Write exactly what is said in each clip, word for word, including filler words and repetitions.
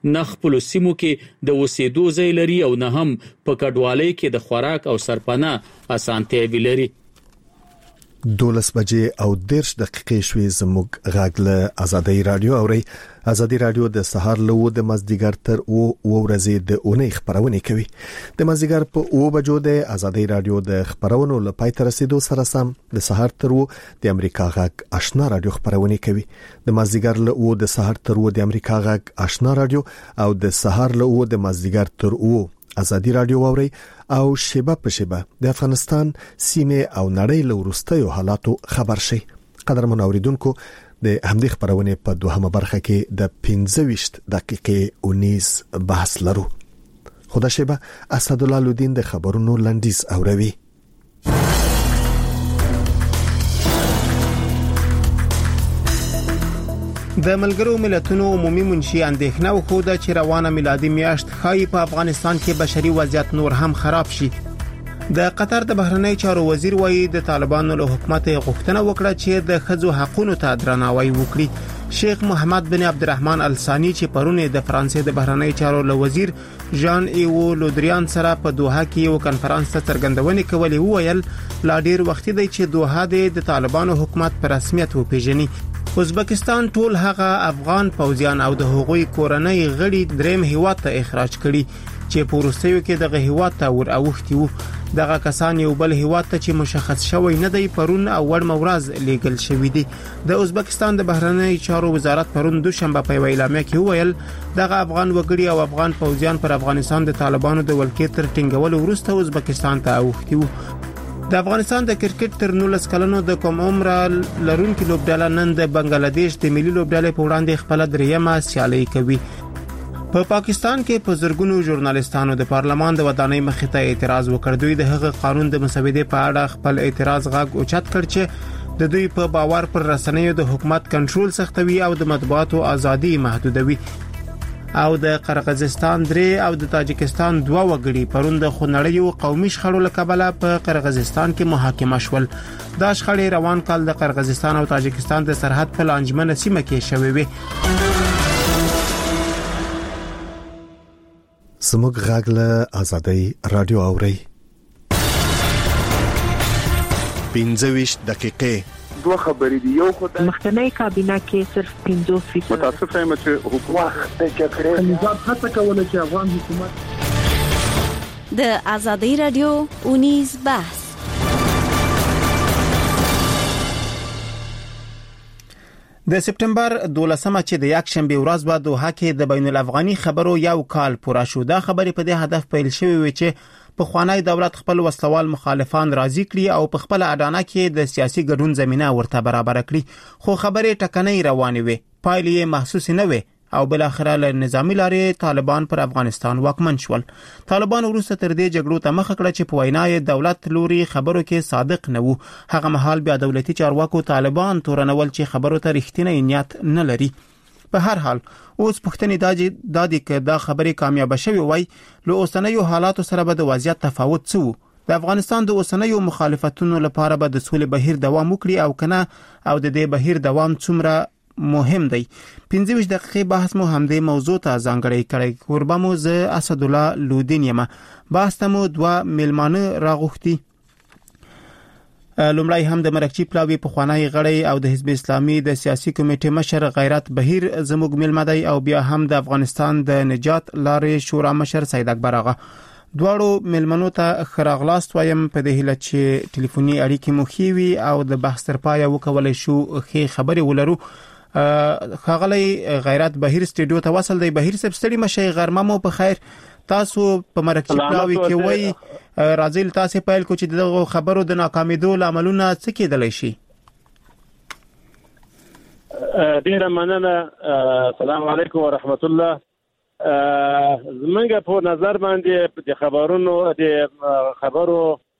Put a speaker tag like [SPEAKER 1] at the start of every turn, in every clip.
[SPEAKER 1] نه خپلو سیمو کې د اوسېدو ځای لري او نه هم په کډوالۍ کې د خوراک او سرپناه اسانتیاوې لري.
[SPEAKER 2] دولس بجې او دیرش دقیقې شوي. زموږ غږ له آزادۍ رادیو اوري. آزادۍ رادیو د سهار له د مازدیګر تر او ورځې د اونۍ خبرونه کوي. د مازدیګر په او بجو د آزادۍ رادیو د خبرونو له پای ته رسیدو سره سم د سهار تر او د امریکا غږ آشنا رادیو خبرونه کوي. د مازدیګر له او د سهار تر او د امریکا غږ آشنا رادیو او د سهار له او د مازدیګر تر او آزادۍ رادیو اوري او شیبه په شیبه د افغانستان سیمه او نړۍ له وروستیو حالاتو خبر شي. قدرمن اوریدونکو د همدې خبرونه په دوهمه برخه کې د پنځه ویشت دقیقې اونیز بحث لرو. خدا شیبه اسدالله لودین د خبرونو لنډیز اوروي.
[SPEAKER 3] د ملګرو ملتونو عمومي منشي اندېښنه وښوده چې روانه میلادي میاشت ښایي په افغانستان کې بشري وضعیت نور هم خراب شي. د قطر د بهرنی چارو وزیر وایي د طالبانو له حکومت غوښتنه وکړه چې د ښځو حقوقو ته درناوی وکړي. شیخ محمد بن عبدالرحمن الثانی چې پرونه د فرانسې د بهرنی چارو له وزیر ژان ایو لودریان سره په دوحه کې یو کانفرنس ته څرګندونې کولې، وویل لا ډیر وخت دی چې دوحه د طالبانو حکومت په رسمیت وپیژني. ازبکستان ټول هغه افغان پوځیان او د هغوی کورنۍ غړي دریم هیواد ته اخراج کړي چې په وروستیو کې دغه هیواد ته ور اوښتي وو. دغه کسان یو بل هیواد ته چې مشخص شوی نه دی پرون او ور مورز لیګل شوی دی. د ازبکستان د بهرنی چارو وزارت پرون دوشنبه په اعلامیه کې وویل دغه افغان وګړي او افغان پوځیان پر افغانستان د طالبانو د ولکې تر ټینګولو وروسته ازبکستان ته اوښتي وو. د افغانستان د کرکټ تر نولس کلنو د کوم عمر لرونکو لوبډله نن د بنگلاديش د ملي لوبډلې په وړاندې خپل دریمه سیالي کوي. په پا پاکستان کې په زرګونو ژورنالیستانو د پارلمان د ودانۍ مخې ته اعتراض وکړ. دوی د هغه قانون د مسودې په اړه خپل اعتراض غږ اوچت کړ چې د دوی په باور پر رسنیو د حکومت کنټرول سختوي او د مطبوعاتو ازادي محدودوي. او د قرغیزستان درې او د تاجکستان دوه وګړي پرون د خونړیو قومي شخړو له کبله په قرغیزستان کې محاکمه شول. دا شخړې روان کال د قرغیزستان او تاجکستان د سرحد په لانجمنه سیمه کې شوې وې.
[SPEAKER 2] زموږ غږ له آزادۍ رادیو اوري. پنځه ویشت دقیقې
[SPEAKER 4] دوه خبرې دي. یو خدای
[SPEAKER 5] مخکنی کابینه کې صرف پنځوس فیصد
[SPEAKER 4] متاسف یم چې حکومت د جګړې نظام هڅه کوله چې افغان حکومت
[SPEAKER 6] د آزادۍ رادیو اونیز بحث.
[SPEAKER 3] د سپټمبر دولسمه چې د یک شنبه ورځ بعد دوحه کې د بین الافغاني خبرو یو کال پوره شو. دا خبرې په دې هدف پیل شوې و چې په خوانی دولت خپل وسلوال مخالفان راضي کړي او په خپل اډانه کې د سیاسي ګډون زمينه ورته برابر کړي. خو خبرې ټکنۍ روانې وي، پایلې محسوس نه وي او بل اخر له نظامی لارې طالبان پر افغانستان واکمن شول. طالبان وروسته تر دې جګړو ته مخه کړه چې په وینای دولت لوري خبرو کې صادق نه وو. هغه مهال بیا دولتي چارواکو طالبان تورنول چې خبرو ته رښتینی نیت نه لري. په هر حال اوس پښتني داجي دادی کې دا خبرې کامیاب شوي وای له اوسنیو حالاتو سره به د وضعیت تفاوت څه وو. د افغانستان د اوسنیو مخالفتونو لپاره به د سولې بهیر دوام وکړي او کنه او د دې بهیر دوام څومره مهم دی. پنځه ویشت دقیقې بحث مو همدې موضوع ته ځانګړی کړی. قربا مو ز اسدالله لودین یم. بحث مو دوه ملمانه راغوښتي. لومړی هم د مرکچی پلاوی په خوانی غړی او د حزب اسلامي د سیاسي کمیټې مشر غیرت بهیر زموږ ملمدی او بیا هم د افغانستان د نجات لارې شورا مشر سید اکبر آغا. دواړو ملمنو ته خراغلاست وایم په دې هیله چې ټلیفوني اړیکې مو ښې وي او د بحث تر پایه وکولای شو ښې خبرې ولرو. خاغلی غیرت بهیر سټډیو ته وصل دی. بهیر صاحب ستړي مشي غرمه مو په خیر. تاسو په مرکچی پلاوی کې وای راځي تاسو پیل کو چې دغه خبرو د ناکامیدو لاملونه څه کېدلی شي؟
[SPEAKER 7] ډیره مننه. السلام علیکم ورحمت الله. زمونږ په نظر باندې د خبرونو د خبرو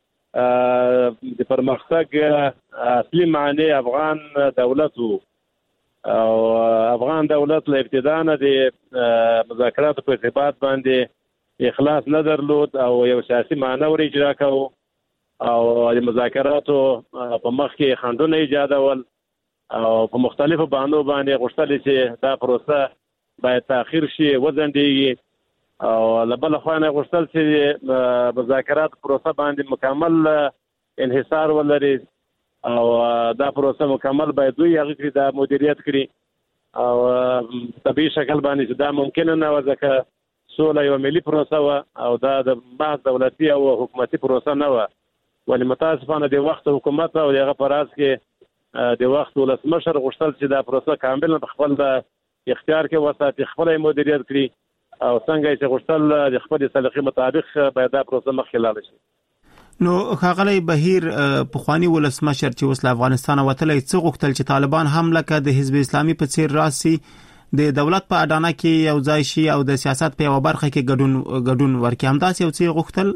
[SPEAKER 7] د پرمختګ اصلي معنی افغان دولت او افغان دولت له ابتدا نه د مذاکراتو په ارتباط باندې اخلاص نه درلود او یو سیاسي معنی ور اجرا کاوه او د مذاکراتو په مخ کې خندونه ایجادول او په مختلفو باندې باندې غوښتل چې دا پروسه باید تاخير شي وزندي او لبل خوانه غوښتل چې مذاکرات پروسه باندې مکمل انحصار ولري او دا پروسه مکمل باید دوی هغه د مدیریت کړي او طبي شکل باندې دا ممکن نه و ځکه سوله یو ملي پروسه او دا د محض دولتي او حکومتي پروسه نه و ولې متاسفانه د وخت حکومت او دغه پراز کې د وخت ولسمشر غوښتل چې دا پروسه کامل په خپل د اختیار کې وساتي خپل مدیریت کړي او څنګه چې غوښتل د خپل سلیقې مطابق باید دا پروسه مخکې لاړ شي.
[SPEAKER 3] نو خاغلی بهیر پخوانی ولسمشر چې اوس له افغانستان وتلی څه غوښتل چې طالبان هم لکه د حزب اسلامي په څیر راسي د دولت په اډانه کې یو ځای شي او د سیاست په یو برخه کې ګډون ګډون ورکړي، همداسې یو څه غوښتل.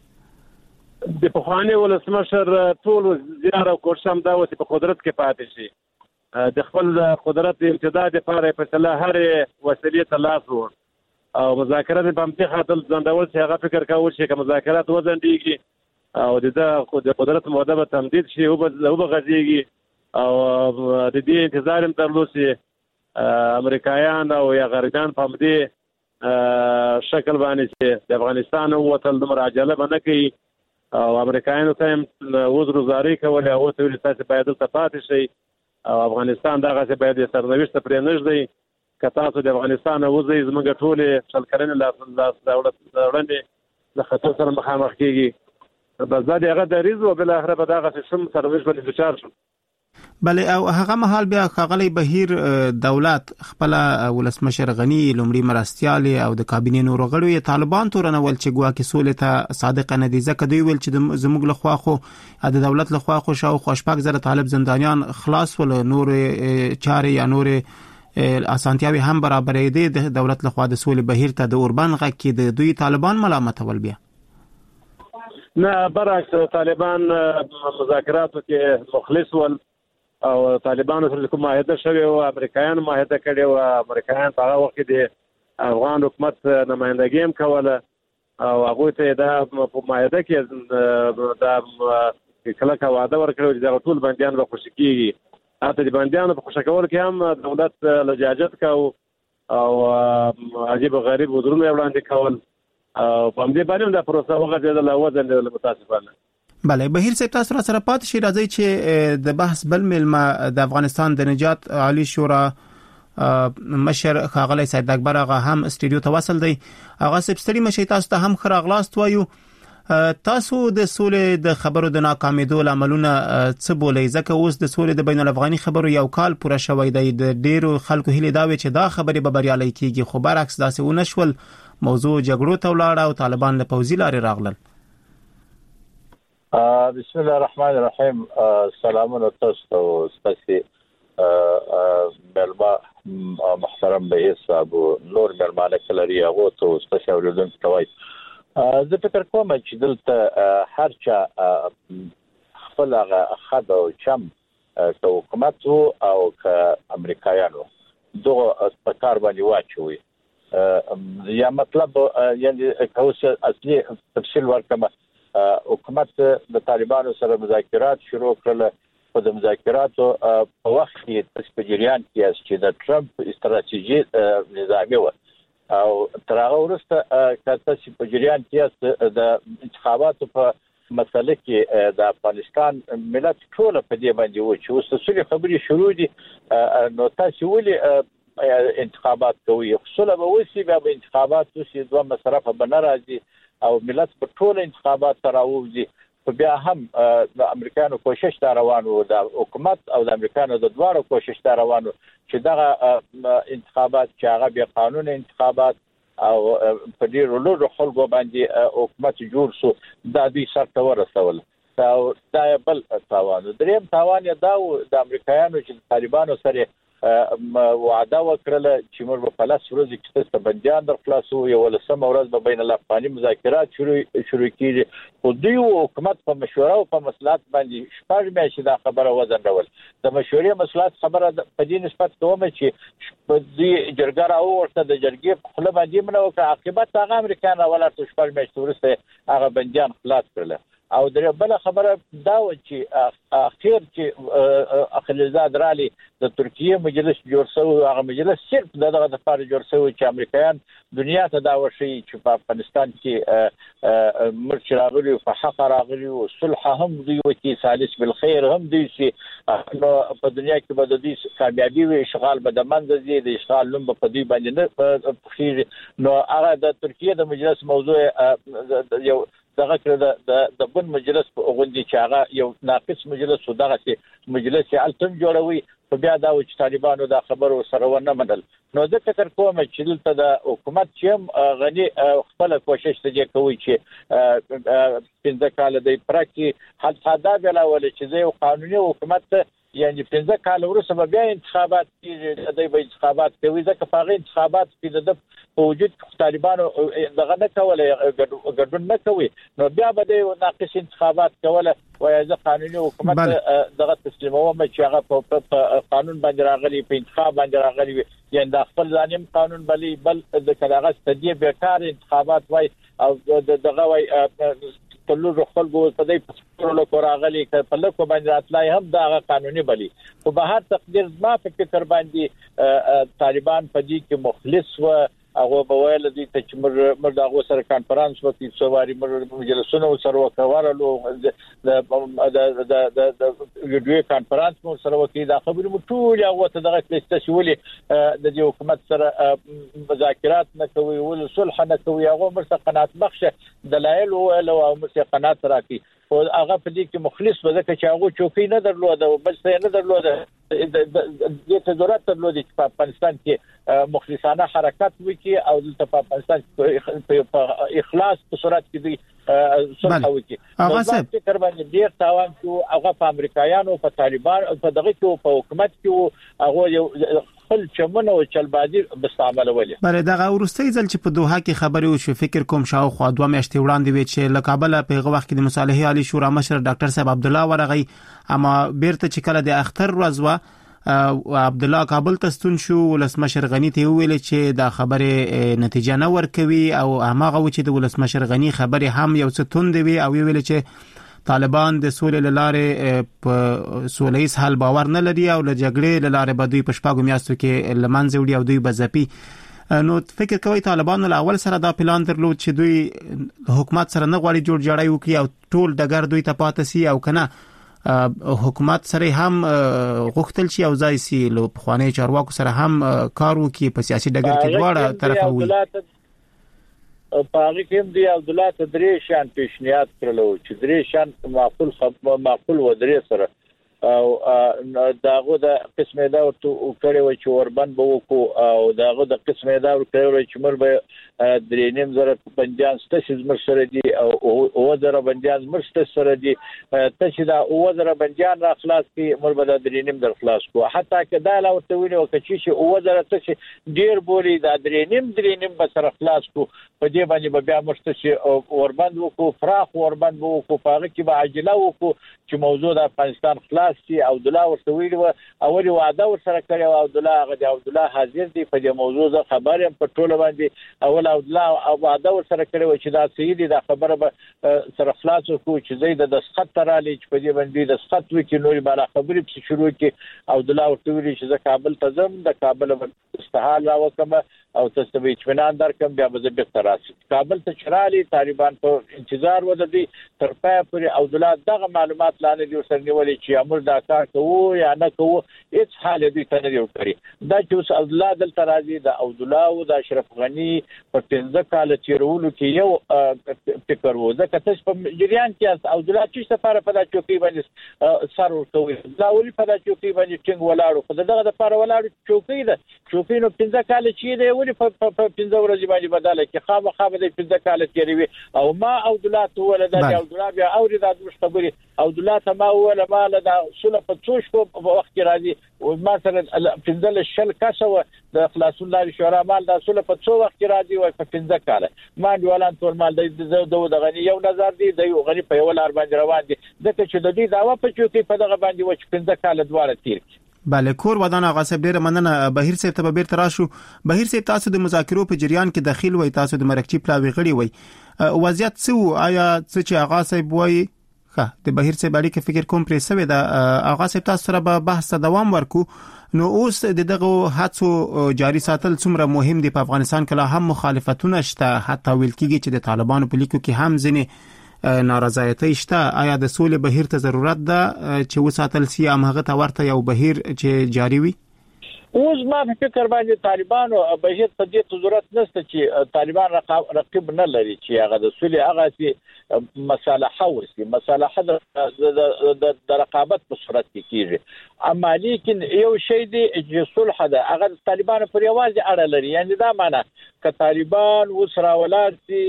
[SPEAKER 7] د پخوانی ولسمشر ټول زیار او کوشش هم دا و چې په قدرت کې پاتې شي، د خپل قدرت امتداد لپاره په صلاح هر وسیلې ته لاس وړ او مذاکرات په همدې خاطر ځندول چې هغه فکر کاوه چې کوم مذاکرات وزندېږي او د قدرت موده به تمدید شي او به غځيږي او د دې انتظار هم درلود چې امریکایان او یا غربیان په دې شکل باندې چې د افغانستان وتل د مراجعه به نه کوي او امریکایانو ته هم وزر وزاري کول او ته ویل تاسو باید د پاتې شي او افغانستان دغه څه باید سرنوشت پرې نږدې کته د افغانستان وزي زموږ ټول شلکرن لا دولت وړاندې د خطر سره مخامخ کیږي. بس دا دغه د ریزو بل اخره په دغه سیستم سرویس باندې دچار شو.
[SPEAKER 3] بله او هغه مهال بیا خاغلی بهیر دولت خپل ولسمشر غنی لومړي مرستيال او د کابینې نور غړو یې طالبان تورنول چې ګواکې سولې ته صادق نه دي، ځکه دوی ویل چې زموږ له خوا خو د دولت له خوا خو شاو خوشپاک زره طالب زندانیان خلاص ول، نور چارې یا نور اسانتیاوي هم برابرې دي د دولت له خوا د سولې بهیر ته د اوربان غږ کې د دوی طالبان ملامت ول. بیا
[SPEAKER 7] نه برعکس طالبان مذاکراتو کې مخلص ول او طالبانو سره کوم معاهده شوی او امریکایان معاهده کړي او امریکایان په هغه وخت کې افغان حکومت نمائندګي هم کوله او هغه ته دا په معاهده کې دا کله کا وعده ورکړو چې دا ټول بنديان به خوشی کیږي. اته د بنديانو په خوشی کول کې هم دولت لجاجت کاو او عجیب غریب وزرونه وړاندې کول او په دې باندې دا پروسه وغځېده له وزن له متاسفانه.
[SPEAKER 3] بله بهیر صاحب تاسو سره پات شي راځي چې د بحث بل ملما د افغانستان د نجات عالی شورا مشر خاغلی سید اکبر هغه هم استودیو ته وصل دی. هغه سپستری مشي تاسو ته هم خراغلاست وایو. تاسو د سولې د خبرو د ناکامیدو عملونه څه بولئ؟ ځکه اوس د سولې د بین الافغاني خبرو یو کال پوره شوی دی، د ډیرو خلکو هیله دا وي چې دا خبرې به بریالي کیږي، خو برعکس داسې ونه شول، موضوع جګړو ته ولاړه او طالبان له پوځي لارې راغلل.
[SPEAKER 8] بسم الله الرحمن الرحیم. سلامونه تاسو ته ستاسو ملما محترم بهیر صاحب نور ملمانه کلري هغه ته ستاسو اوریدونکو ته وایي زه فکر کوم چې دلته هر چا خپل هغه خد او چم که حکومت او که امریکایانو دغه په کار باندې واچوي یا مطلب یعنی اوس اصلي تفصیل ورکړم. حکومت د طالبانو سره مذاکرات شروع کړل او د مذاکراتو په وخت کې تاسو په جریان کې چې د ټرمپ استراتیژي نظامي و او تر هغه وروسته کله چې په جریان کې د انتخاباتو په مسله کې د افغانستان ملت ټول په دې باندې و چې اوس څه خبرې شروع دي نو تاسو ولې انتخابات کوي؟ خصوصا به وسی به انتخابات وسی دوه مصرفه بنه راځي او ملت په ټول انتخابات راوځي. په بیا هم د امریکانو کوشش دا روانو، د حکومت او د امریکانو د دوارو کوشش دا روانو چې دغه انتخابات چې هغه به قانون انتخابات او په ډیرو لوړو خلکو باندې حکومت جوړ شو دا دوی سره ورسول. دا بل تاوان. دریم تاوان دا د امریکایانو چې طالبانو سره وعده وکړه چې موږ په لاس ورځ کې ستاسو بنديان در خلاصو یو ولسمه ورځ به بین الافغاني مذاکرات شروع شروع کیږي. خو دوی حکومت په مشوره او په مصلحت باندې شپږ میاشتې دا خبره وزندول. د مشورې مصلحت خبره په دې نسبت کوم چې په دې جرګه راو ورته د جرګې په خله باندې منو که عاقبت هغه امریکایان ولر شپږ میاشتې ورسته هغه بنديان خلاص کړل. او د بل خبره دا و چې اخر چې اخلزاد رالي د ترکیه مجلس جوړ شوی هغه مجلس صرف دغه د لپاره جوړ شوی چې امریکایان دنیا ته دا وشي چې په افغانستان کې مرچ راغلي په حق راغلي او صلح هم دی او چې سالس بالخير هم دی چې نو په دنیا کې به د دې کامیابی وي اشغال به د منځ دی د اشغال لوم په دې باندې نه خیر نو هغه د ترکیه د مجلس موضوع یو دغه کړه د د بن مجلس په غونډه چې هغه یو ناقص مجلس و دغه چې مجلس التم جوړوي په بیا دا چې طالبانو دا خبرو سره ونه منل نو زه فکر کوم چې دلته د حکومت چې غني خپل کوشش ته کوي چې پنځه کال د پراکي حل فاده بلا ول چې زه قانوني حکومت یعنی پنځه کال وروسته بیا انتخابات کیږي د دې انتخابات کوي ځکه په هغه انتخابات کې د وجود طالبانو دغه نه کوله ګډون نه کوي نو بیا به د ناقص انتخابات کوله وایي ځکه قانوني حکومت دغه تسلیموم چې هغه په قانون باندې راغلي په انتخاب باندې راغلي یعنی د خپل ظالم قانون بلی بل د کلاغه ستدي بیکار انتخابات وای او دغه وای تلو خپل ګو په دې پرلو کوراغلي په لکه باندې راتلای هم دا قانوني بلی په بهر تقدیر ما په فکر باندې طالبان په دې کې مخلص و هغه په ویل دي چې مر مر دغه سره کانفرنس وکړي سواري مر مجلسونه سره وکړلو د د د د ویډیو کانفرنس مو سره وکړي دا خبرې مو ټول هغه ته دغه استشولي د دې حکومت سره مذاکرات نه کوي ول صلح نه کوي هغه مرسته قناعت بخشه دلایل او مرسته قناعت راکړي او هغه په دې کې مخلص وځکه چې هغه چوکۍ نه درلوده او بل څه نه درلوده د دې ضرورت درلوده چې په افغانستان کې مخلصانه حرکت وکړي او د افغانستان په اخلاص په صورت کې دی صلح وکړي هغه څه فکر باندې ډیر تاوان چې هغه په امریکایانو په طالبان او په دغه کې په حکومت کې هغه یو خپل چمنه او چلبازي مستعملولې
[SPEAKER 3] بل دغه ورستۍ ځل چې په دوحه کې خبري او شو فکر کوم شاو خو دوه میاشتې وړاندې وی چې لکابل په هغه وخت کې د مصالحه عالی شورا مشر ډاکټر صاحب عبد الله ورغی اما بیرته چې کله د اختر ورځ و عبد الله کابل ته ستون شو ولسمشر غنی ته ویل چې دا خبره نتیجه نه ورکوي او هغه و چې د ولسمشر غنی خبره هم یو څه توند وی او ویل چې طالبان د سولې لاره په سولېس حل باور نه لري او له جګړې لاره به دوی په شپږو میاشتو کې لمنځه وړي او دوی بزپي نو فکر کوي طالبانو له اول سره دا پلان درلود چې دوی حکومت سره نه غواړي جوړ جاړی وکړي او ټول دګر دوی ته پاتې سي او کنه حکومت سره هم غوښتل شي او ځای سي له خواني چارواکو سره هم کار وکړي په سیاسي ډګر کې دواړه طرف وي
[SPEAKER 8] په هغه کې دی عبد الله تدریس شان پیشنهاد کړلو چې درې شان معقول خبر معقول و درې سره او داغه د قسمه دا ورته کړي و چې وربند به وکړو او داغه د قسمه دا ورته کړي چې مر به درې نیم زره بنديان ستاسو زمر سره دي او او زره بنديان زمر ستاسو سره دي ته چې دا او زره بنديان را خلاص کی مر به درې نیم در خلاص کو حتی کدا لا ورته ویني او چې چې او زره ته ډیر بولی دا درې نیم درې نیم به سره خلاص کو په دې باندې بیا مرسته وربند وکړو فراخ وربند وکړو په هغه کې به عاجله وکړو چې موضوع د افغانستان خلاص شي عبد الله ورته ویلو اول وعده ور سره کړی او عبد الله هغه عبد الله حاضر دی په دې موضوع زه خبر يم په ټوله باندې اول عبد الله او وعده ور سره کړی چې دا صحیح دی دا خبره به سره خلاص کو چې زید د سخت ترالي چې په دې باندې د سخت وکي نوري بالا خبرې په شروع کې عبد الله ورته ویل چې زه کابل ته ځم د کابل استحال را وکم او تاسو به اطمینان درکم بیا به زه به راشم کابل ته چرالي طالبان په انتظار ودی تر پای پورې عبد الله دغه معلومات لاندې دی سره نیولې چې امر دا کار کوو یا نه کوو هیڅ حال دې ته نه دی وکړي دا چې عبد الله دلته راځي د عبد الله او د اشرف غنی په پنځه کال چیرولو کې یو فکر وو ځکه تاسو په جریان کې عبد الله چې سفاره په د چوکۍ باندې سر ورکوي دا ولې په د چوکۍ باندې څنګه ولاړو خو دغه د لپاره ولاړو چوکۍ ده چوکۍ نو پنځه کال چې دی ولې په پنځه ورځې باندې بدله کې خامخا به د پنځه کال تیروي او ما عبد الله ته ولدا عبد الله بیا اوري دا د خبري عبد الله ته ما ولا ما له دا سله په څوش په وخت کې راځي او مثلا پنځل شل کسو د خلاصون لاري شورا مال دا سله په څو وخت کې راځي او په پنځه کال ما ډولان ټول مال د د غنی یو نظر دی د یو غنی په یو لار باندې روان دي ځکه چې د دې داوا په چوکۍ په دغه باندې و چې پنځه کال دواړه تیر
[SPEAKER 3] بله کور ودان آغا صاحب ډیره مننه بهیر صاحب ته بیرته راشو بهیر صاحب تاسو د مذاکرو په جریان کې داخل وای تاسو د مرکچی پلاوی غړي وای وضعیت څه آیا څه چې آغا صاحب وای ښه د بهیر څخه باندې کې فکر کوم پرې سوي دا اغا سپ تاسو سره به بحث دوام ورکو. نو اوس د دغه هڅو جاري ساتل څومره مهم دي په افغانستان کې؟ لا هم مخالفتونه شته، حتی ویل کېږي چې د طالبانو په لیکو کې هم ځینې نارضایتي شته. آیا د سولې بهیر ته ضرورت ده چې وساتل سي ام هغه ته ورته یو بهیر چې جاري وي؟
[SPEAKER 8] اوس ما فکر باندې طالبانو بهیر ته د ضرورت نشته چې طالبان رقیب نه لري چې هغه د سولې هغه چې مصالحه وسی مصالحه د رقابت په صورت کې کیږي. اما لیکن یو شی دی چې صلح ده هغه طالبانو پر یوازې اړه لري. یعنی دا معنی ک طالبان وسره ولاسي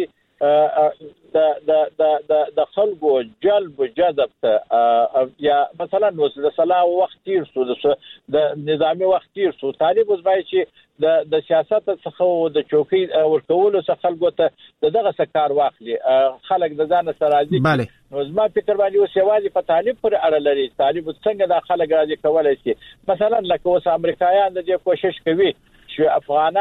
[SPEAKER 8] د د د د د خلکو جلب جذب ته یا مثلا نو د صلاح وخت تیر سو د نظامی وخت تیر سو طالب وزبای چې د د سیاست څخه او د چوکۍ ورکول څخه خلکو ته دغه سکار واخلي خلک د ځان سره راځي. نو زما فکر باندې اوس یوازې په طالب پر اړه لري. طالب څنګه د خلک راځي کولای شي مثلا لکه اوس امریکایان د دې کوشش کوي چې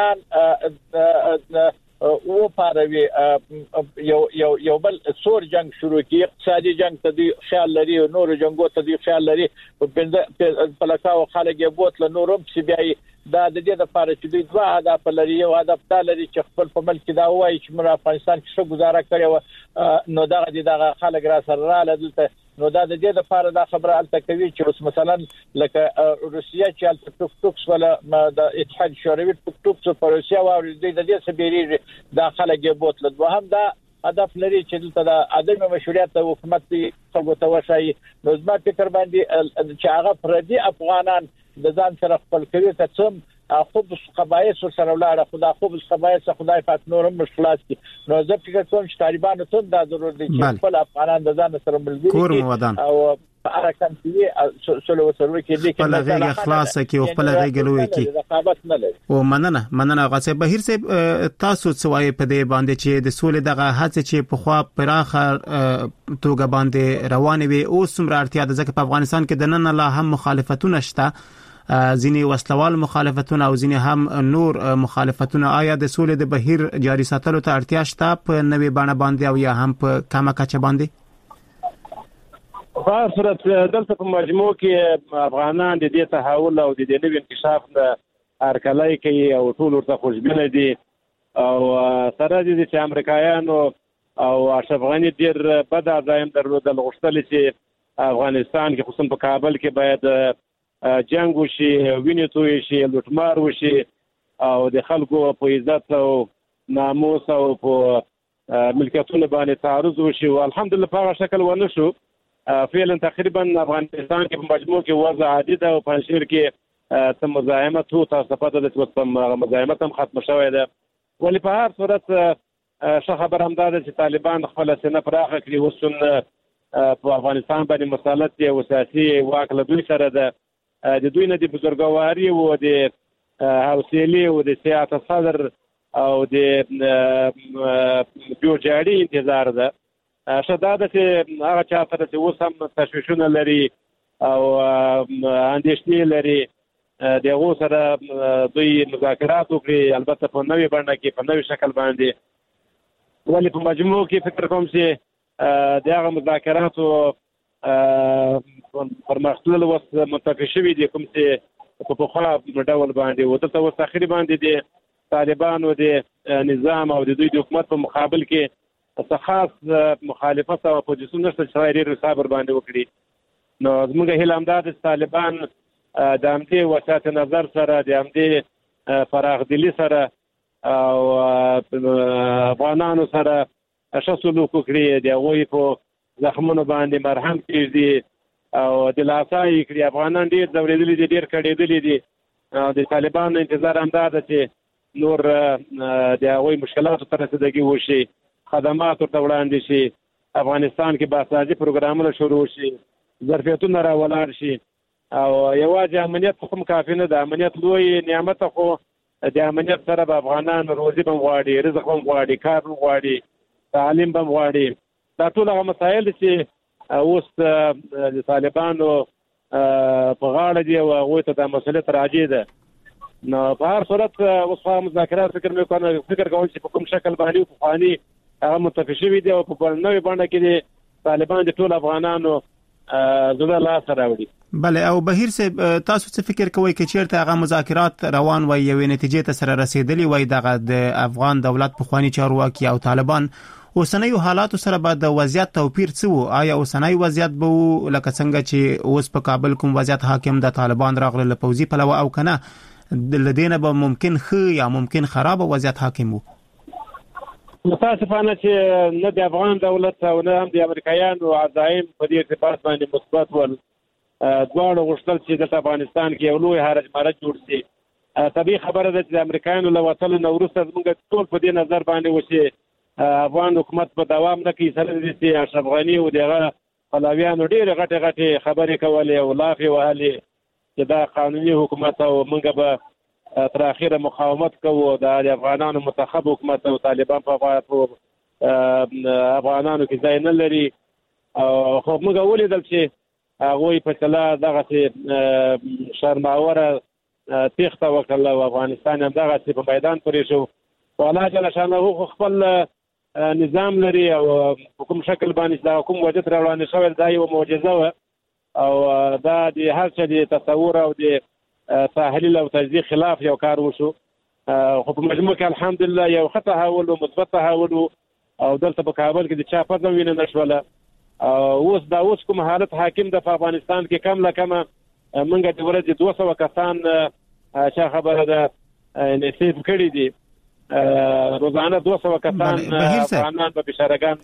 [SPEAKER 8] افغانان او پاروي یو یو یو بل سور جنگ شروع کی اقتصادي جنگ ته دی خیال لري او نور جنگو ته دی خیال لري په لکاو خلک یې بوتل نورم چې بیا دا د دې لپاره چې دوی دوه هدف لري. یو هدف دا لري چې خپل په ملک دا وایي چې موږ افغانستان کې څه گزاره کړو نو دا د دغه خلک را سره را لدلته نو دا د دې لپاره دا خبره الته کوي چې اوس مثلا لکه روسیا چې الته ټوک ټوکس ولا د اتحاد شوروي ټوک ټوکس په روسیا او د دې سبيري دا خلک یې بوتل دوه هم دا هدف لري چې دلته د عدم مشروعیت حکومت څنګه توشي. نو زما فکر باندې چې هغه پردي افغانان د ځان سره خپل کوي ته څم خوب قبایل سره ولاړه خدا خوب قبایل څخه خدای فات نورم مشکلات کی. نو زه فکر کوم چې طالبانو ته دا ضرورت دي چې خپل افغانان د ځان سره ملګري او حرکت کوي سلو سره کې دي
[SPEAKER 3] خپل غیږ خلاص کی او خپل غیږ لوي کی
[SPEAKER 8] رقابت نه لري.
[SPEAKER 3] او مننه مننه غاسه بهیر سه تاسو څوای په دې باندې چې د سولې دغه هڅه چې په خوا پراخه توګه باندې روانه وي او سمره اړتیا ده ځکه په افغانستان کې د نن لا هم مخالفتونه شته، ځینی وسلوال مخالفتونه او ځینی هم نور مخالفتونه. آیا د سولې د بهیر جاري ساتلو ته اړتیا شته په نوې بڼه باندې او یا هم په کمه کچه باندې؟
[SPEAKER 7] په صورت دلته په مجموع کې افغانان د دې تحول او د دې نوې انکشاف نه هرکلی کوي او ټول ورته خوشبینه دي او سره دي چې امریکایانو او اشرف غني ډیر بد ځایم درلودل غوښتل چې افغانستان کې خصوصا په کابل کې باید جنگ وشي، وینې توی شي، لوټمار وشي او د خلکو په عزت او ناموس او په ملکیتونو باندې تعرض وشي. او الحمدلله په هغه شکل ونه شو. فعلا تقریبا افغانستان کې په مجموع کې وضع عادي ده او پنځیر کې تم مزاحمت او تاسو پته ده چې تم مزاحمت هم ختم شوی ده. ولی په هر صورت څه خبر هم ده چې طالبان خپل سینه پراخه کړي اوس په افغانستان باندې مسالت او سیاسي واک له دوی سره ده. د دوی نه د بزرګواري او د حوصله او د سیاست صدر او د جوړجاړي انتظار ده. شداده چې هغه چا سره چې اوس هم تشویشونه لري او اندېښنې لري دغه سره دوی مذاکرات وکړي، البته په نوې بڼه کې په نوې شکل باندې. ولی په مجموع کې فکر کوم چې دغه مذاکراتو پرمختلل وس متفق شوی دي کوم چې په خپل ډول باندې او دلته وس اخري باندې د طالبانو د نظام او د دوی د حکومت په مقابل کې خاص مخالفت او اپوزیسیون نشته چې لري صبر باندې وکړي. نو زموږ هیله هم ده چې طالبان د همدې وسات نظر سره د همدې فراغ دلی سره او افغانانو سره ښه سلوک وکړي، د هغوی په زخمونو باندې مرهم کېږدي او د لاسای کړي. افغانان ډېر ځورېدلي دي، ډېر کړېدلي دي. د طالبانو انتظار هم دا ده چې نور د هغوی مشکلاتو ته رسیدګي وشي، خدمات ورته وړاندې شي، افغانستان کې باسازي پروګرامونه شروع شي، ظرفیتونه راولاړ شي. او یوازې امنیت خو کافي نه ده، امنیت لوی نعمت خو د امنیت سره به افغانان روزي به غواړي، رزق به غواړي، کار به غواړي، تعلیم به غواړي. دا ټول هغه مسایل چې اوس د طالبانو په غاړه دي او هغوی ته دا مسؤلیت راجع ده. نو په هر صورت اوس خو مذاکرات فکر مې کوم فکر کوم چې په کوم شکل باندې پخواني هغه متفق شوي دي او په نوې بڼه کې طالبان د ټول افغانانو زړه لاس راوړي.
[SPEAKER 3] بله او بهیر صاحب تاسو څه فکر کوئ چې چیرته هغه مذاکرات روان وي یوې نتیجې ته سره رسیدلی وي دغه د افغان دولت پخوانی چارواکي او طالبان اوسنیو حالاتو سره به د وضعیت توپیر څه وو؟ آیا اوسنی وضعیت به لکه څنګه چې اوس په کابل کوم وضعیت حاکم د طالبان راغله له پوځي پلوه او کنه د لدینه به ممکن ښه یا ممکن خراب وضعیت حاکم وو؟
[SPEAKER 7] متاسفانه چې نه د افغان دولت او نه هم د امریکایانو عزایم په دې ارتباط باندې مثبت ول. دواړو غوښتل چې د افغانستان کې یو لوی هرج مرج جوړ شي. طبيعي خبره ده چې د امریکایانو له وتلو نه وروسته موږ ټول په دې نظر باندې و چې افغان حکومت په دوام نه کوي. سره دې چې اشرف غني او دغه پلاویانو ډېر غټه غټه خبرې کولې او لافي وهلې چې دا قانوني حکومت او موږ به تر اخره مقاومت کوو. د افغانانو منتخب حکومت او طالبان په افغانانو کې ځای نه لري. او خو موږ ولیدل چې هغه په تلا دغه شرماوره تخته وکړه او افغانستان هم دغه په میدان پرې شو. والله جل شانه خپل نظام لري او کوم شکل باندې دا کوم وجد روانه شوی دا یو معجزه و او دا د هر څه د تصور او د تحلیل او تجزیه خلاف یو کار وشو. خو په مجموع کې الحمدلله یو خطا حول او مثبت تحول او دلته په کابل کې د چا په وینه نشوله. اوس دا اوس کوم حالت حاکم د افغانستان کې کم لکه منګه د ورځې دوه سوه کسان چې خبره ده نصیب کړی دي. روزانه دوه سوه کسان افغانان په بشارګان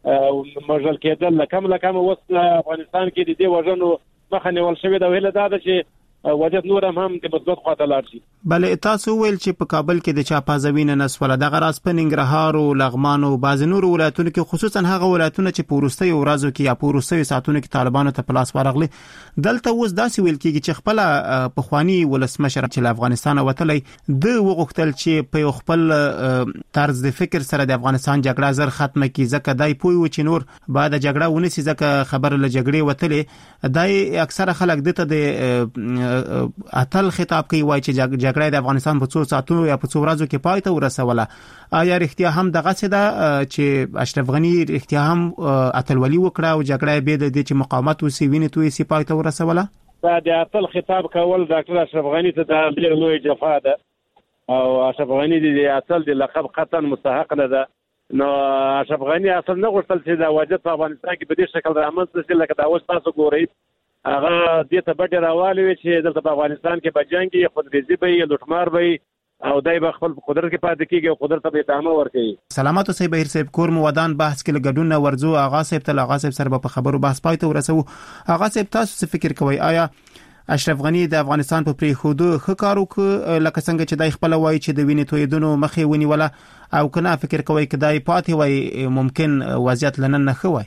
[SPEAKER 7] موجل کېدل کم لکه اوس افغانستان کې د دې وژنو مخه نیول شوې ده. ویل دا ده چې وجد نور هم هم د مثبت خواته لاړ شي.
[SPEAKER 3] بله تاسو ویل چې په کابل کې د چاپازوینه نسوله دغه راز په ننګرهار او لغمان او بعض نور ولایتونو کې خصوصا هغه ولایتونه چې په وروستیو ورځو کې یا په وروستیو ساعتونو کې طالبانو ته په لاس ورغلي دلته اوس داسې ویل کېږي چې خپل پخوانی ولسمشر چې له افغانستان وتلی د وغوښتل چې په خپل طرز د فکر سره د افغانستان جګړه زر ختمه کړي ځکه دای پوي و چې نور بعد جګړه ونیسي ځکه خبر له جګړې وتلې. دای اکثره خلک دته د اتل خطاب کوي وای چې جګړه د افغانستان په څو ساعتونو یا په څو ورځو کې پای ته ورسوله. آیا رښتیا هم دغه څه ده چې اشرف غني رښتیا هم اتلولي وکړه او جګړه به د دې چې مقاومت وسی ویني توي سی پای ته ورسوله؟
[SPEAKER 7] دا د اتل خطاب کول ډاکټر اشرف غني ته د ډېر لوی جفا ده او اشرف غني د اتل د لقب قطعا مستحق نه ده. نو اشرف غني اصل نه غوښتل چې دا وجد په افغانستان کې په دې شکل رامنځته شي لکه دا اوس تاسو ګورئ. هغه دې ته بډې راوالي وي چې دلته په افغانستان کې به جنګي خودریزي به لوټمار به او دای به خپل قدرت کې پاتې کیږي او قدرت به ادامه ورکوي.
[SPEAKER 3] سلامات اوسئ بهیر صاحب. کور مو ودان بحث کې لګډون ورزو آغاز صاحب ته آغاز صاحب سره په خبرو بحث پای ته ورسو. آغاز صاحب تاسو څه فکر کوئ؟ آیا اشرف غني د افغانستان په پری خودو خکارو ک لکه څنګه چې دای خپل وای چې د وینې تویدونو مخې ونیوله او کنه فکر کوئ چې دای پاتې وای ممکن وضعیت لنن نه خوای؟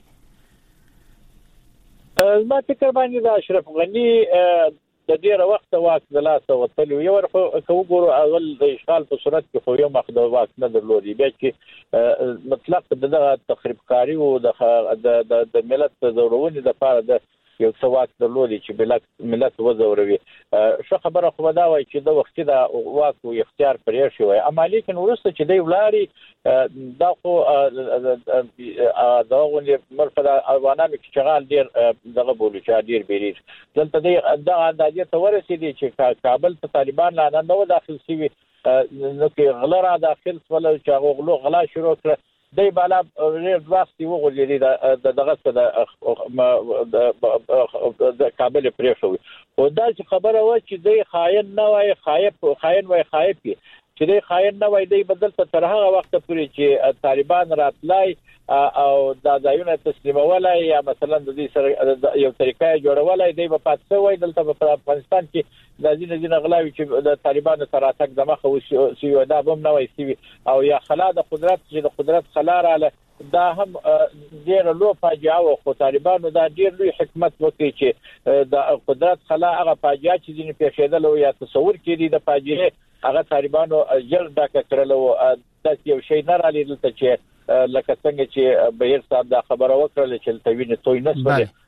[SPEAKER 8] ما فکر باندې د اشرف غني د ډیره وخت واک د لاس وتلو یو ورخه وګورو اول د اشغال په صورت کې خو یو مخدو واک نه درلودي بیا چې مطلق د تخریب کاری او د د ملت ضروري د لپاره د یو څه واک درلودي چې ملت ملت وزوروي. شو خبره خو دا وای چې د وخت د واک او اختیار پرې شوی اما لیکن ورسته چې دی ولاري دا خو دا غونډه مرفد افغانانو کې شغال ډیر دغه بولو چې ډیر بیریږي دلته د اندازې ته ورسېدي چې کابل په طالبان لا نه داخل شي نو کې غلره داخل ولا چې هغه غلو غلا شروع کړ دی بالا ډیر وخت وغولېدي د دغه څه د کابل پرې شوی او دا چې خبره و چې دی خاين نه وای خایب خاين وای خایب چې دی خاين نه وای دی بدل تر هغه وخت پورې چې طالبان راتلای او دا ځایونه تسلیمولای یا مثلا د دې سره یو طریقې جوړولای دی په پاتې وای دلته په افغانستان کې د ځینې ځینې غلاوي چې د طالبانو سره تک دماغه وسی دا بم نه وای سی او یا خلا د قدرت چې د قدرت خلا رااله دا هم ډیر لو فاجعه او خو طالبانو دا ډیر لوی حکمت وکړي چې د قدرت خلا هغه فاجعه چې ځینې پیښېدل او یا تصور کړي د فاجعه هغه طالبانو جل ډاکه کړل او د یو شی نه را لیدل چې لکه څنګه چې بهیر صاحب دا خبره وکړه چې توینه توي نسبه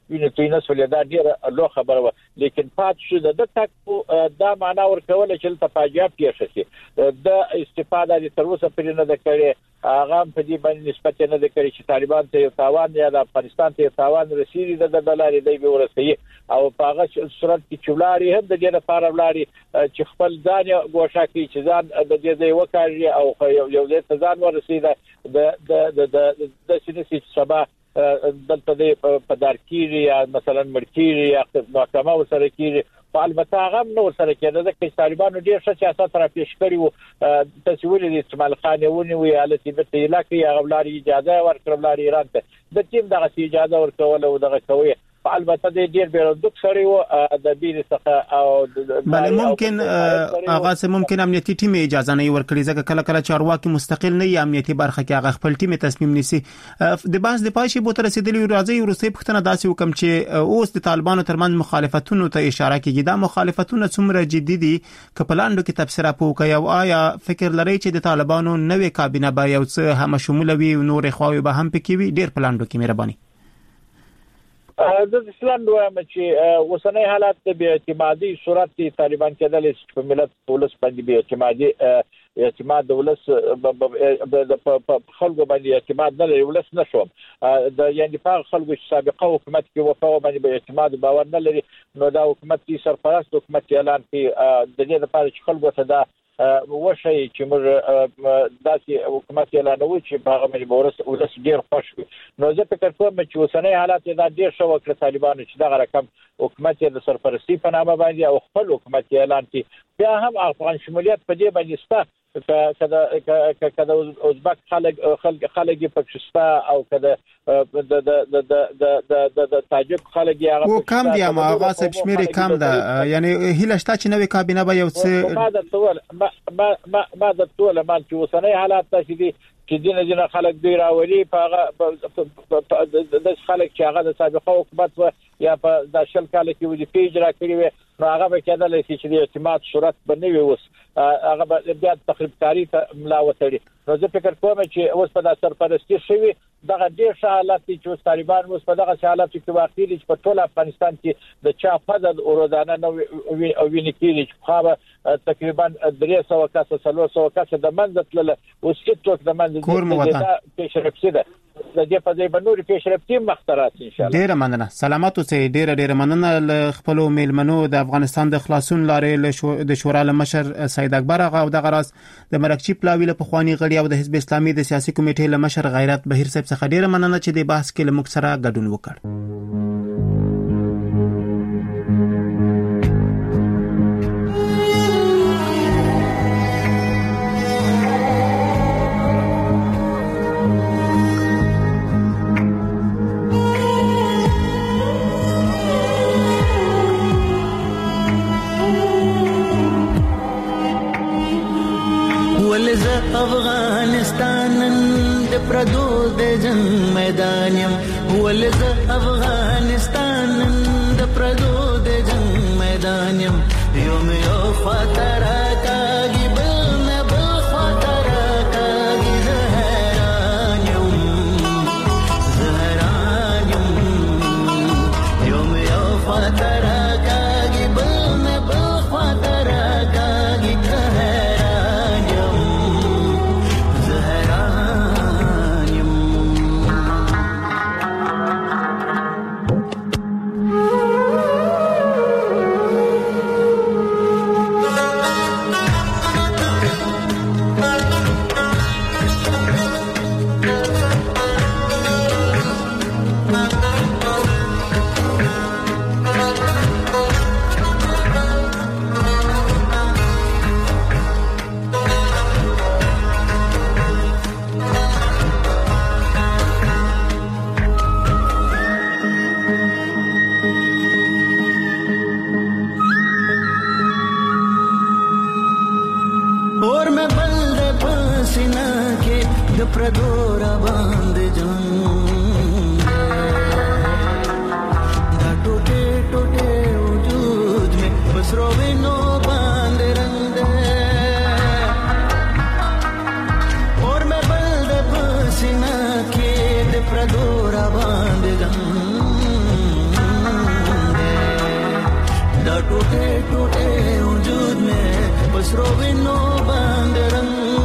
[SPEAKER 8] وینې توی نه سولې دا ډیره لوی خبره و لیکن پات شو د تک دا معنا ورکول چې ته فاجعه پیښه شي د استفاده د تر اوسه پرې نه د کړې هغه په دې باندې نسبت نه د کړې چې طالبان ته یو تاوان یا د افغانستان ته یو تاوان رسیدي د دلاري دی به ورسي او په هغه صورت کې چولاري هم د دې لپاره ولاري چې خپل ځان غوښه کوي چې ځان د دې دی وکړي او یو ځای ځان ورسیده د د د د سینې سبا دلته د پدارکیری یا مثلا مرکیری یا محکمه وسره کیږي البته هغه نو سره کېده چې طالبانو ډیر ښه سیاست را پیش کړی وو تسویل د استعمال خانونی وی حالتي د علاقې غولاري اجازه ورکړل ایران ته د تیم دغه اجازه ورکول او دغه کوي البته د ډیر بیرو د سړی وو د دې څخه او
[SPEAKER 3] بل ممکن هغه سه ممکن امنیتي ټیم اجازه نه ورکړي ځکه کله کله چارواکي مستقل نه یا امنیتي برخه کې هغه خپل ټیم تصمیم نیسي د باز د پاشي بو تر رسیدلی راځي ورسې پښتنه داسې وکم چې اوس د طالبانو ترمن مخالفتونو ته اشاره کوي دا مخالفتونه څومره جدي دي کپلاندو کې تفسیر پوکي او آیا فکر لري چې د طالبانو نوې کابینه به یو څه هم شمول وي نور خواوي به هم پکې وي ډیر پلاندو کې مهرباني
[SPEAKER 8] د اسلام وایم چې وسنۍ حالات د بې اعتمادي صورت طالبان کېدل چې په ملت ولس باندې بې اعتمادي اعتماد د ولس په خلکو باندې اعتماد نه لري ولس نشوم د یعنی په خلکو سابقه حکومت کې وفا باندې بې اعتماد باور نه لري نو دا حکومت کې سرپرست حکومت اعلان کوي د دې لپاره چې خلکو ته دا وشي چې موږ داسې حکومت اعلانوي چې په هغه باندې ورس ولس ډیر خوش وي نو زه فکر کوم چې وسنۍ حالات دا ډیر شو وکړ طالبانو چې دا رقم حکومت د سرپرستی په نامه باندې او خپل حکومت اعلان کړي بیا هم افغان شمولیت په دې باندې ستا کله کله ازبک خلک خلک خلک پاکستان او کله د د د د د تاجک خلک هغه
[SPEAKER 3] او کم دی ما هغه څه شمیرې کم ده یعنی هله شته چې نوې کابینه به یو څه
[SPEAKER 8] ما د ټول ما ما ما د ټول مال چې وسنۍ حالات ته دي چې دینه دینه خلک دی راولي په د خلک چې هغه د سابقه حکومت و یا په د شل کال کې ودی پیج را کړی و نو هغه به کېدل چې د اعتماد صورت بنوي اوس هغه به بیا تخریب کاری ته ملا وتړي نو زه فکر کوم چې اوس په د سرپرستی شوی دغه ډیر حالات چې طالبان اوس په دغه حالات کې واقع دي چې په ټول افغانستان کې د چا فضل اوردانه نو او ویني کېږي چې خو تقریبا درې سوه کسه څلور سوه کسه د منځ تل اوس هیڅوک د منځ د پیشرفت ده د دې په ځای باندې پیشرفتي مخترات ان شاء الله
[SPEAKER 3] ډیر مننه سلامات اوسئ ډیر ډیر مننه ل خپل میلمنو د افغانستان د خلاصون لارې د شورا لمشر سید اکبر هغه او د غراس د مرکچی پلاوی له پخوانی غړي او د حزب اسلامي د سیاسي کمیټې لمشر غیرت بهیر صاحب څخه ډیر مننه چې د بحث کې لمک سره ګډون وکړ
[SPEAKER 9] افغانستان د پردو د جنگ میدانیم ولز افغانستان د پردو د جنگ میدانیم یوم یو خاطر کاږي بل نه بل خاطر کاږي زهرانیم زهرانیم یوم یو خاطر کاږي بل نه بل خاطر کاږي टूटे टूटे वजूद में बस रोविनो बांध रंग